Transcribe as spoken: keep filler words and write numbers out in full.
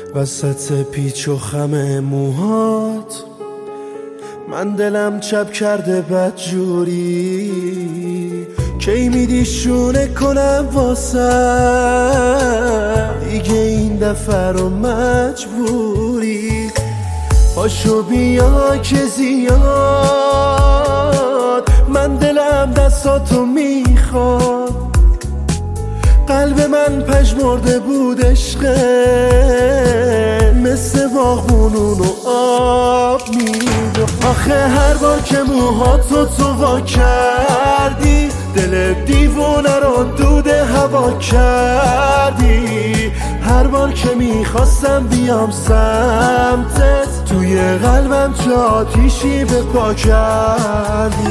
وسط پیچ و خم موهات من دلم چپ کرده بدجوری، کی میدی شونه کنم واسه دیگه این دفعه رو مجبوری. پاشو بیا که زیاد من دلم دستاتو میخواد، قلب من پژمرده بود عشقه مثل باغبونون و آب میده. آخه هر بار که موهاتو تو وا کردی دل دیوونه رو دود هوا کردی، هر بار که میخواستم بیام سمتت توی قلبم چه آتیشی به پا کردی.